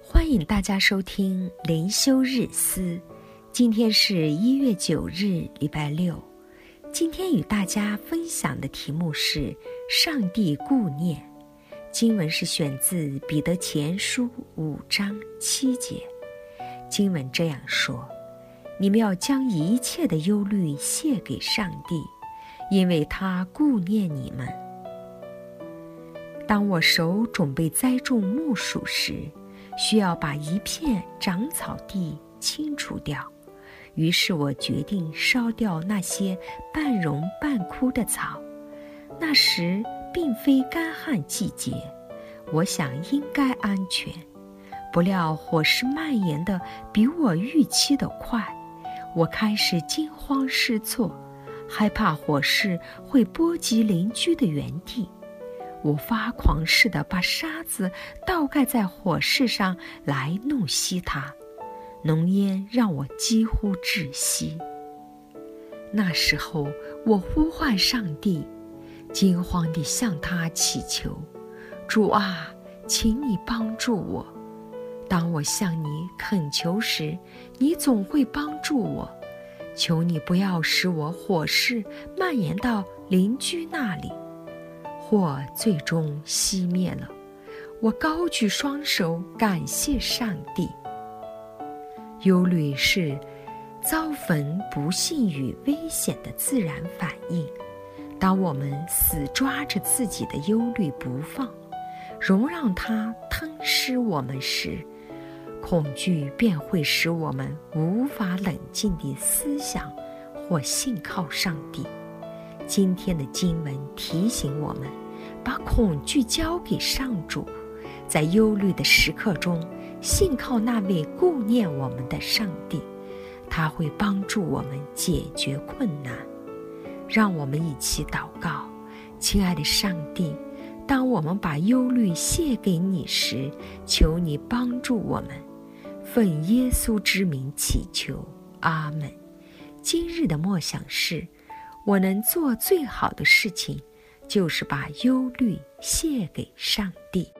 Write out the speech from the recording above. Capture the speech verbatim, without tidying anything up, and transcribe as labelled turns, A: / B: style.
A: 欢迎大家收听灵修日思，今天是一月九日，礼拜六。今天与大家分享的题目是上帝顾念。经文是选自彼得前书五章七节。经文这样说：你们要将一切的忧虑卸给上帝，因为他顾念你们。当我手准备栽种木薯时，需要把一片长草地清除掉，于是我决定烧掉那些半荣半枯的草。那时并非干旱季节，我想应该安全。不料火势蔓延得比我预期的快，我开始惊慌失措，害怕火势会波及邻居的园地。我发狂似的把沙子倒盖在火势上来弄熄它，浓烟让我几乎窒息。那时候我呼唤上帝，惊慌地向他祈求：主啊，请你帮助我。当我向你恳求时，你总会帮助我。求你不要使我火势蔓延到邻居那里。火最终熄灭了，我高举双手感谢上帝。忧虑是遭逢不幸与危险的自然反应。当我们死抓着自己的忧虑不放，容让它吞噬我们时，恐惧便会使我们无法冷静地思想或信靠上帝。今天的经文提醒我们，把恐惧交给上主，在忧虑的时刻中，信靠那位顾念我们的上帝，他会帮助我们解决困难。让我们一起祷告。亲爱的上帝，当我们把忧虑卸给你时，求你帮助我们。奉耶稣之名祈求，阿们。今日的默想是，我能做最好的事情，就是把忧虑卸给上帝。